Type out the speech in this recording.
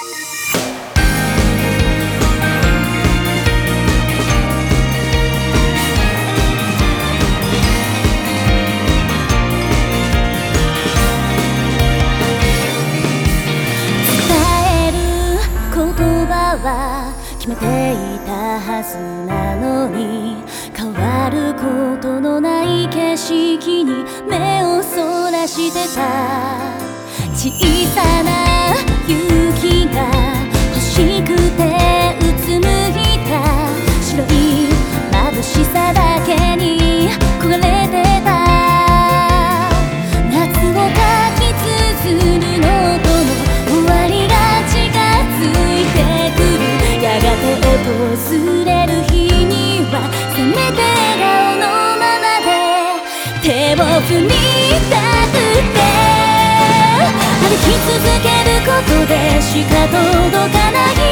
決めていたはずなのに変わることのない景色に目をそらしてた。小さな雪が欲しくてうつむいた。白い眩しさだけに焦がれてた。夏をかき綴るノートの終わりが近づいてくる。やがて訪れる日にはせめて笑顔のままで手を振りたくて、歩き続けることでしか届かない